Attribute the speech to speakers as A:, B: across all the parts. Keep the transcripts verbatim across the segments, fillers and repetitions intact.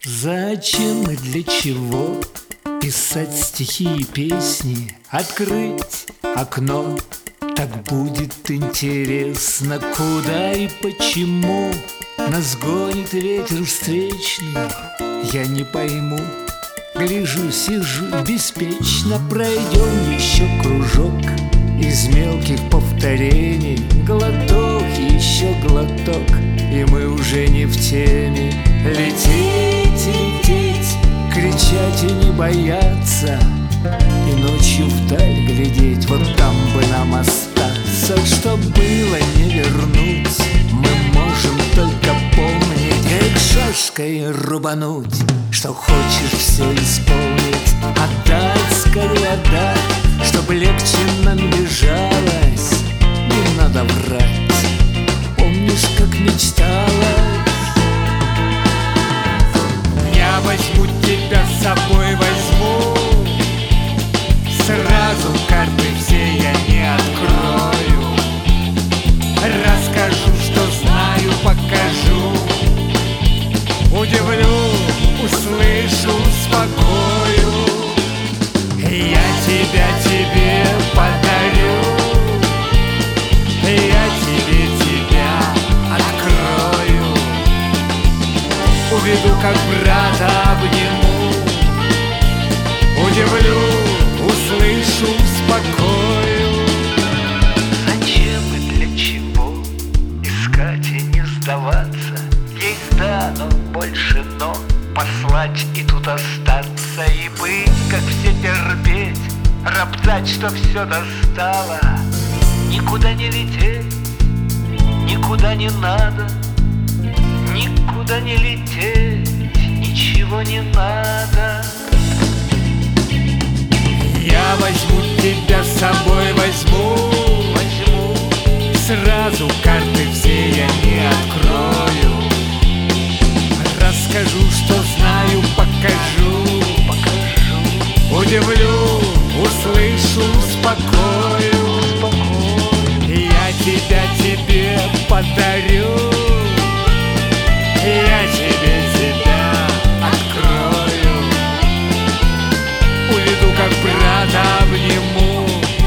A: Зачем и для чего писать стихи и песни? Открыть окно, так будет интересно. Куда и почему нас гонит ветер встречный, я не пойму. Гляжу, сижу беспечно. Пройдем еще кружок из мелких повторений. Глоток, еще глоток, и мы уже не в теме. Лететь, лететь, кричать и не бояться, и ночью вдаль глядеть. Вот там бы нам остаться. Что было, не вернуть. Мы можем только помнить, как шашкой рубануть. Что хочешь, все исполнить, отдать, скорее отдать, чтоб легче нам бежалось. Не надо врать, помнишь, как мечталась? Я возьму тебя с собой, возьму. Сразу карты все я не открою. Расскажу, что знаю, покажу. Удивлю, услышу, успокою. Я тебя тебе подарю. Я тебе тебя открою. Уведу, как брата обниму. Удивлю, услышу, успокою. Зачем и для чего искать и не сдаваться? Есть да, но больше но. Послать и тут остаться, и быть, как все терпеть, роптать, что все достало. Никуда не лететь, никуда не надо. Никуда не лететь, ничего не надо. Я возьму тебя с собой, возьму, возьму. Сразу карты все я не открою. Расскажу, что знаю, покажу, покажу. Удивлю, услышу, успокою, успокою. Я тебя тебе подарю. Я тебе тебя открою. Уведу, как брата обниму.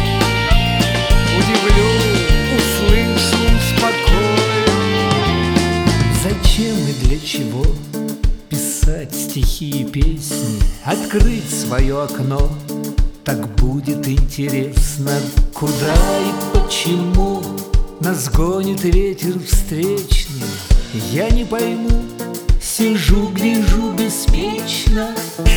A: Удивлю, услышу, успокою. Зачем и для чего писать стихи и песни? Открыть свое окно, так будет интересно. Куда и почему нас гонит ветер встречный, я не пойму. Сижу, гляжу беспечно.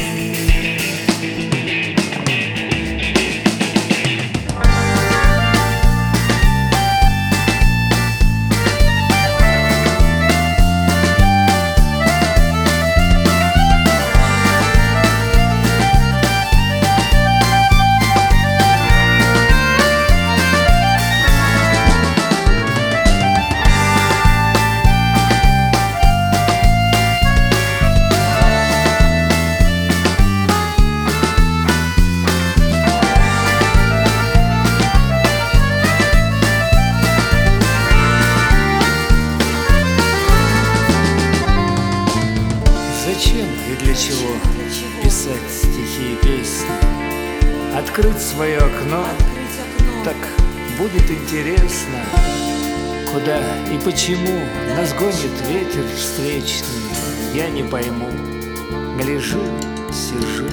A: Зачем и для чего писать стихи и песни? Открыть свое окно, так будет интересно. Куда и почему нас гонит ветер встречный, я не пойму. Гляжу, сижу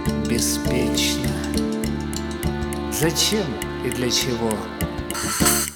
A: беспечно. Зачем и для чего?